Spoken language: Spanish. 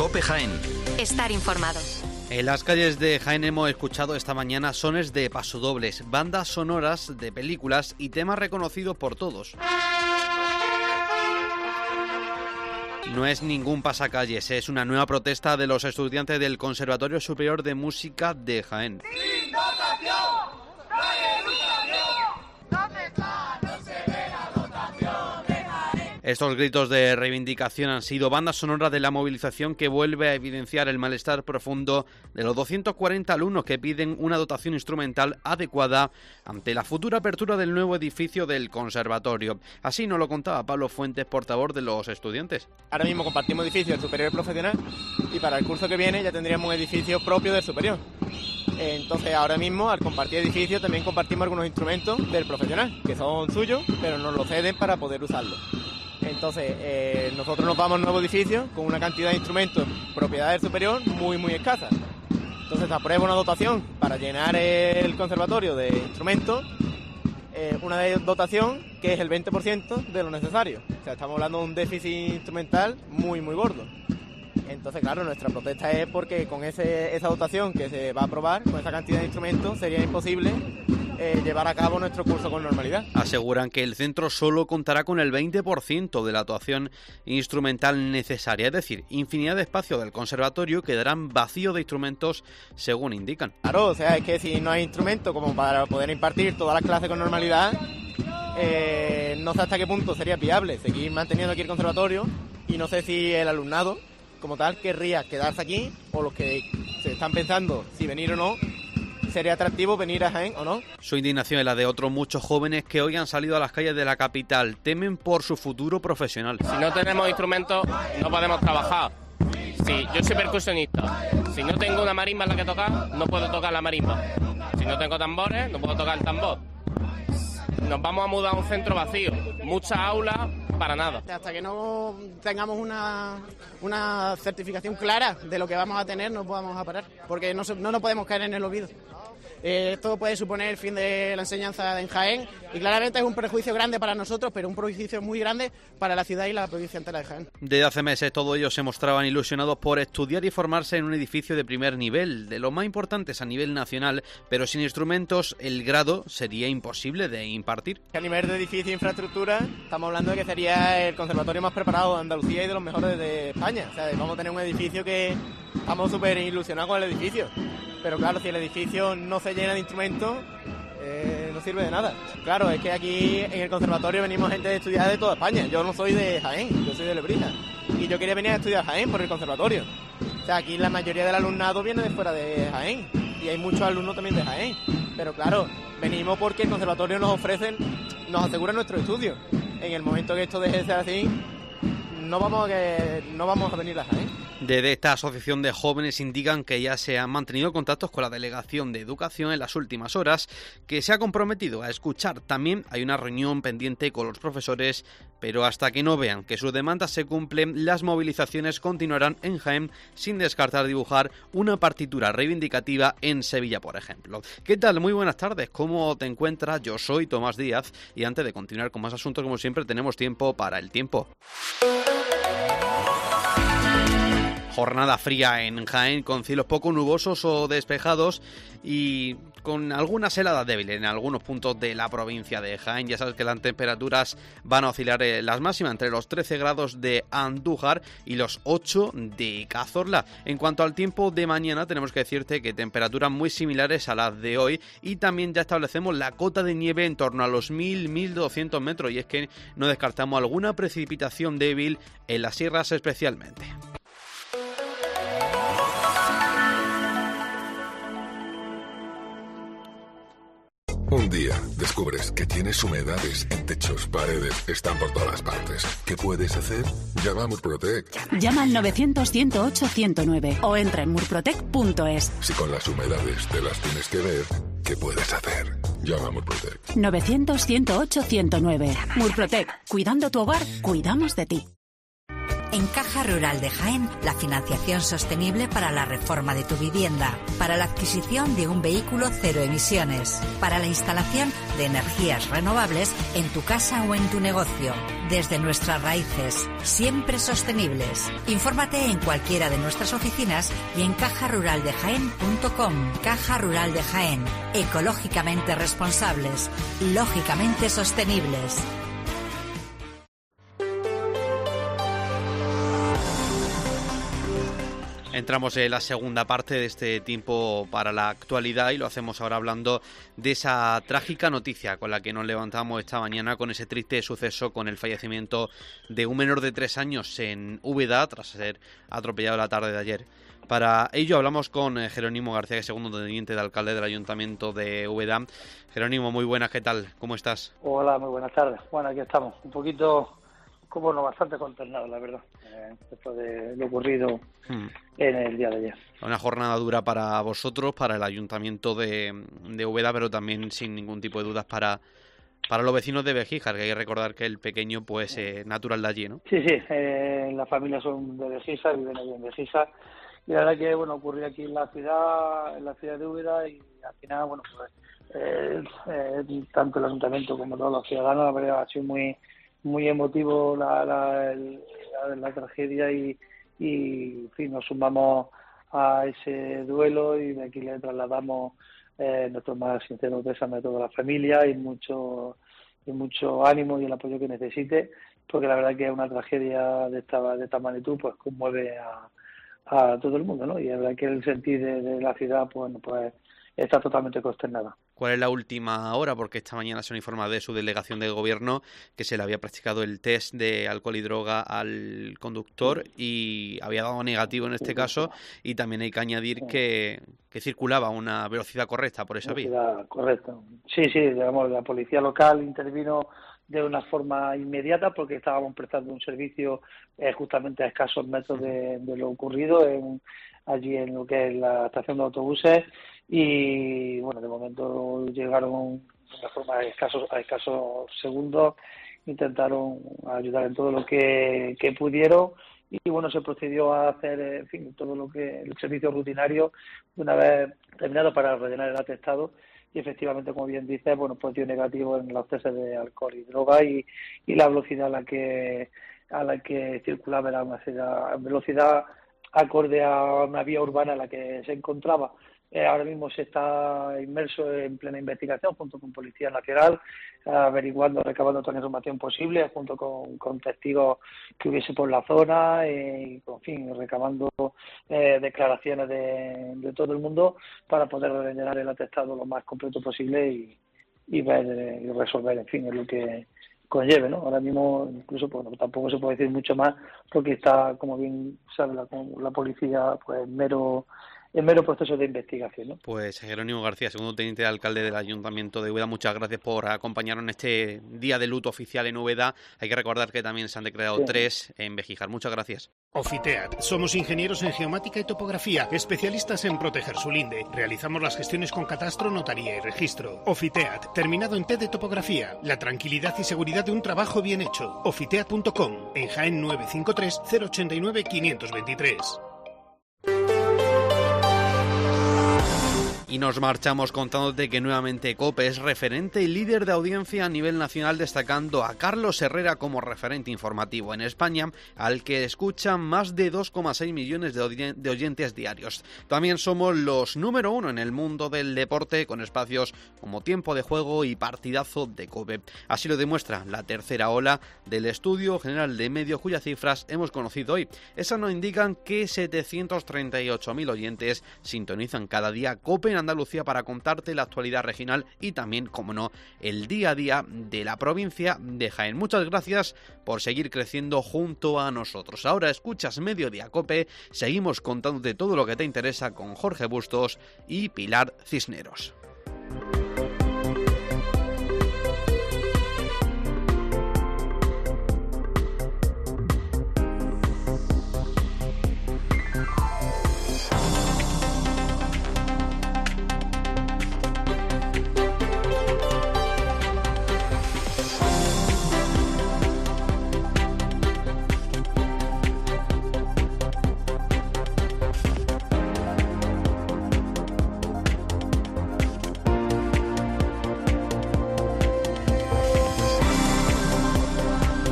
COPE Jaén. Estar informado. En las calles de Jaén hemos escuchado esta mañana sones de pasodobles, bandas sonoras de películas y temas reconocidos por todos. No es ningún pasacalles, es una nueva protesta de los estudiantes del Conservatorio Superior de Música de Jaén. ¡Sin dotación! ¡No hay educación! ¿Dónde está? No se ve la dotación de Jaén. Estos gritos de reivindicación han sido banda sonora de la movilización que vuelve a evidenciar el malestar profundo de los 240 alumnos que piden una dotación instrumental adecuada ante la futura apertura del nuevo edificio del conservatorio. Así nos lo contaba Pablo Fuentes, portavoz de los estudiantes. Ahora mismo compartimos edificio del superior profesional y para el curso que viene ya tendríamos un edificio propio del superior. Entonces ahora mismo al compartir edificio también compartimos algunos instrumentos del profesional que son suyos pero nos lo ceden para poder usarlos. Entonces nosotros nos vamos al nuevo edificio con una cantidad de instrumentos propiedad del superior muy escasa. Entonces aprueba una dotación para llenar el conservatorio de instrumentos, una dotación que es el 20% de lo necesario. O sea, estamos hablando de un déficit instrumental muy gordo. Entonces, claro, nuestra protesta es porque con esa dotación que se va a aprobar, con esa cantidad de instrumentos, sería imposible llevar a cabo nuestro curso con normalidad. Aseguran que el centro solo contará con el 20% de la dotación instrumental necesaria, es decir, infinidad de espacios del conservatorio quedarán vacíos de instrumentos, según indican. Claro, o sea, es que si no hay instrumento como para poder impartir todas las clases con normalidad, no sé hasta qué punto sería viable seguir manteniendo aquí el conservatorio y no sé si el alumnado como tal querría quedarse aquí o los que se están pensando si venir o no, sería atractivo venir a Jaén o no. Su indignación es la de otros muchos jóvenes que hoy han salido a las calles de la capital, temen por su futuro profesional. Si no tenemos instrumentos no podemos trabajar. Si yo soy percusionista, si no tengo una marimba en la que tocar, no puedo tocar la marimba. Si no tengo tambores, no puedo tocar el tambor. Nos vamos a mudar a un centro vacío, muchas aulas para nada. Hasta que no tengamos una certificación clara de lo que vamos a tener, no vamos a parar, porque no nos podemos caer en el olvido. Esto puede suponer el fin de la enseñanza en Jaén y claramente es un perjuicio grande para nosotros, pero un perjuicio muy grande para la ciudad y la provincia entera de Jaén. Desde hace meses todos ellos se mostraban ilusionados por estudiar y formarse en un edificio de primer nivel, de los más importantes a nivel nacional, pero sin instrumentos el grado sería imposible de impartir. A nivel de edificio e infraestructura estamos hablando de que sería el conservatorio más preparado de Andalucía y de los mejores de España. O sea, vamos a tener un edificio que estamos súper ilusionados con el edificio. Pero claro, si el edificio no se llena de instrumentos, no sirve de nada. Claro, es que aquí en el conservatorio venimos gente de estudiar de toda España. Yo no soy de Jaén, yo soy de Lebrija. Y yo quería venir a estudiar Jaén por el conservatorio. O sea, aquí la mayoría del alumnado viene de fuera de Jaén. Y hay muchos alumnos también de Jaén. Pero claro, venimos porque el conservatorio nos asegura nuestro estudio. En el momento que esto deje de ser así, no vamos a venir a Jaén. Desde esta asociación de jóvenes indican que ya se han mantenido contactos con la Delegación de Educación en las últimas horas, que se ha comprometido a escuchar. También hay una reunión pendiente con los profesores, pero hasta que no vean que sus demandas se cumplen, las movilizaciones continuarán en Jaén, sin descartar dibujar una partitura reivindicativa en Sevilla, por ejemplo. ¿Qué tal? Muy buenas tardes. ¿Cómo te encuentras? Yo soy Tomás Díaz y antes de continuar con más asuntos, como siempre, tenemos tiempo para el tiempo. Jornada fría en Jaén, con cielos poco nubosos o despejados y con algunas heladas débiles en algunos puntos de la provincia de Jaén. Ya sabes que las temperaturas van a oscilar las máximas entre los 13 grados de Andújar y los 8 de Cazorla. En cuanto al tiempo de mañana, tenemos que decirte que temperaturas muy similares a las de hoy y también ya establecemos la cota de nieve en torno a los 1.200 metros y es que no descartamos alguna precipitación débil en las sierras especialmente. Un día descubres que tienes humedades en techos, paredes, están por todas partes. ¿Qué puedes hacer? Llama a Murprotec. Llama al 900-108-109 o entra en murprotec.es. Si con las humedades te las tienes que ver, ¿qué puedes hacer? Llama a Murprotec. 900-108-109. Murprotec. Cuidando tu hogar, cuidamos de ti. En Caja Rural de Jaén, la financiación sostenible para la reforma de tu vivienda, para la adquisición de un vehículo cero emisiones, para la instalación de energías renovables en tu casa o en tu negocio. Desde nuestras raíces, siempre sostenibles. Infórmate en cualquiera de nuestras oficinas y en cajaruraldejaén.com. Caja Rural de Jaén. Ecológicamente responsables, lógicamente sostenibles. Entramos en la segunda parte de este tiempo para la actualidad y lo hacemos ahora hablando de esa trágica noticia con la que nos levantamos esta mañana, con ese triste suceso, con el fallecimiento de un menor de 3 años en Úbeda tras ser atropellado la tarde de ayer. Para ello hablamos con Jerónimo García, que es segundo teniente de alcalde del Ayuntamiento de Úbeda. Jerónimo, muy buenas, ¿qué tal? ¿Cómo estás? Hola, muy buenas tardes. Bueno, aquí estamos, un poquito, como no, bastante consternados, la verdad, después de lo ocurrido en el día de ayer. Una jornada dura para vosotros, para el Ayuntamiento de Úbeda, pero también sin ningún tipo de dudas para los vecinos de Begíjar, que hay que recordar que el pequeño pues natural de allí, ¿no? Sí, las familias son de Begíjar, viven allí en Begíjar, y la verdad que, bueno, ocurrió aquí en la ciudad de Úbeda, y al final, bueno, pues tanto el Ayuntamiento como todos los ciudadanos, la verdad, ha sido muy emotivo la tragedia y en fin, nos sumamos a ese duelo y de aquí le trasladamos nuestro más sincero pésame a toda la familia y mucho ánimo y el apoyo que necesite, porque la verdad que es una tragedia de esta magnitud, pues conmueve a todo el mundo, ¿no? Y la verdad que el sentir de la ciudad pues está totalmente consternada. ¿Cuál es la última hora? Porque esta mañana se nos informa de su delegación de gobierno que se le había practicado el test de alcohol y droga al conductor y había dado negativo en este caso, y también hay que añadir que circulaba a una velocidad correcta por esa vía. Correcto. Sí, digamos, la policía local intervino de una forma inmediata porque estábamos prestando un servicio justamente a escasos metros de lo ocurrido allí en lo que es la estación de autobuses, y bueno, de momento llegaron de una forma a escasos segundos, intentaron ayudar en todo lo que pudieron, y bueno, se procedió a hacer, en fin, todo lo que el servicio rutinario una vez terminado para rellenar el atestado. Y efectivamente, como bien dices, bueno, pues dio negativo en los test de alcohol y droga, y la velocidad a la que circulaba era una velocidad acorde a una vía urbana en la que se encontraba. Ahora mismo se está inmerso en plena investigación junto con Policía Nacional, averiguando, recabando toda la información posible, junto con testigos que hubiese por la zona, y en fin, recabando declaraciones de todo el mundo para poder rellenar el atestado lo más completo posible y ver y resolver, en fin, es lo que conlleve, ¿no? Ahora mismo incluso pues, tampoco se puede decir mucho más porque está, como bien sabe la policía, pues en mero proceso de investigación, ¿no? Pues Jerónimo García, segundo teniente de alcalde del Ayuntamiento de Úbeda, muchas gracias por acompañarnos en este día de luto oficial en Úbeda. Hay que recordar que también se han declarado 3 en Begíjar. Muchas gracias. Ofiteat. Somos ingenieros en geomática y topografía, especialistas en proteger su linde. Realizamos las gestiones con catastro, notaría y registro. Ofiteat, terminado en T de topografía. La tranquilidad y seguridad de un trabajo bien hecho. Ofiteat.com, en Jaén 953 089 523. Y nos marchamos contándote que nuevamente COPE es referente y líder de audiencia a nivel nacional, destacando a Carlos Herrera como referente informativo en España, al que escuchan más de 2,6 millones de oyentes diarios. También somos los número 1 en el mundo del deporte, con espacios como Tiempo de Juego y Partidazo de COPE. Así lo demuestra la tercera ola del Estudio General de Medios, cuyas cifras hemos conocido hoy. Esas nos indican que 738.000 oyentes sintonizan cada día COPE Andalucía para contarte la actualidad regional y también, como no, el día a día de la provincia de Jaén. Muchas gracias por seguir creciendo junto a nosotros. Ahora escuchas Mediodía COPE, seguimos contándote todo lo que te interesa con Jorge Bustos y Pilar Cisneros.